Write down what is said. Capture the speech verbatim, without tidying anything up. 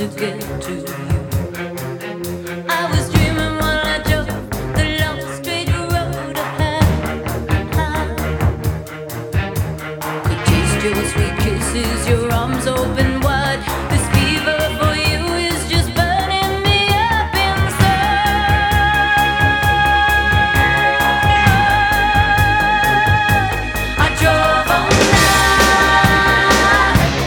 to get to you. I was dreaming while I drove the long straight road ahead. I could taste your sweet kisses, your arms open.